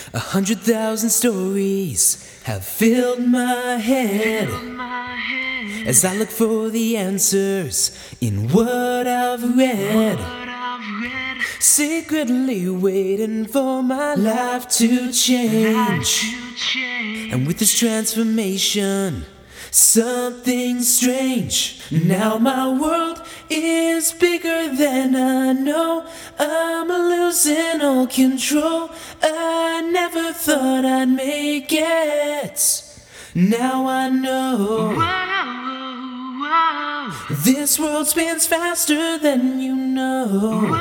100,000 stories have filled my head as I look for the answers in what I've read. Secretly waiting for my life to change. And with this transformation, something strange. Now my world is bigger than I know. I'm losing all control. I never thought I'd make it. Now I know. This world spins faster than you know.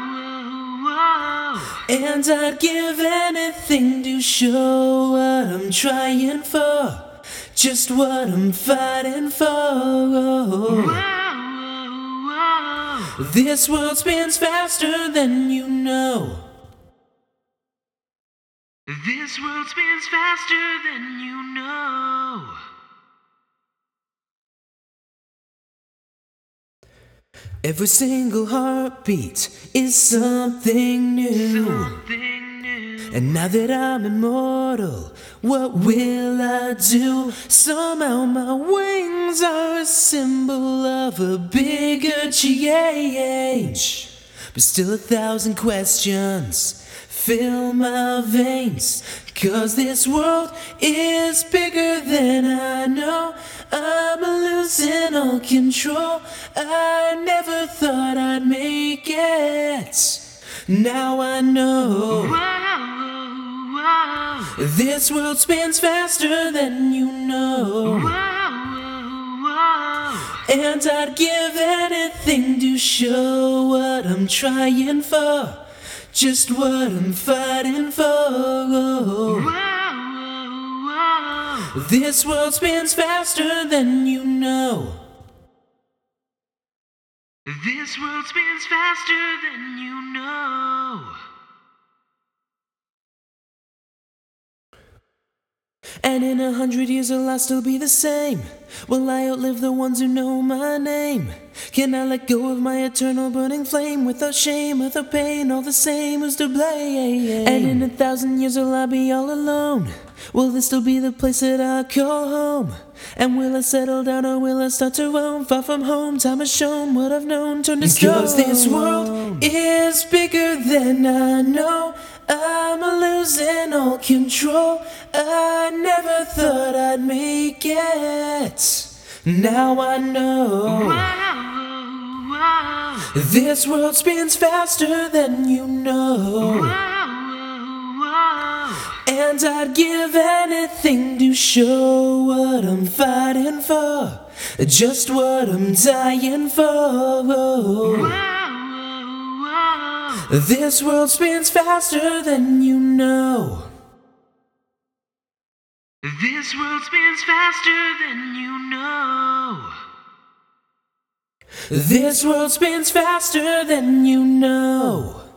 And I'd give anything to show what I'm trying for, just what I'm fighting for. This world spins faster than you know. This world spins faster than you know. Every single heartbeat is something new. And now that I'm immortal, what will I do? Somehow my wings are a symbol of a bigger change. But still 1,000 questions fill my veins, 'cause this world is bigger than I know. I'm losing all control. I never thought I'd make it. Now I know. This world spins faster than you know. And I'd give anything to show what I'm trying for, just what I'm fighting for. This world spins faster than you know. This world spins faster than you know. And in 100 years will I still be the same? Will I outlive the ones who know my name? Can I let go of my eternal burning flame without shame, without pain, all the same, who's to blame? And in 1,000 years will I be all alone? Will this still be the place that I call home? And will I settle down or will I start to roam? Far from home, time has shown what I've known turned to stone. 'Cause this world is bigger than I know. I'm losing all control. I never thought I'd make it. Now I know. This world spins faster than you know. And I'd give anything to show what I'm fighting for, just what I'm dying for. This world spins faster than you know. This world spins faster than you know. This world spins faster than you know.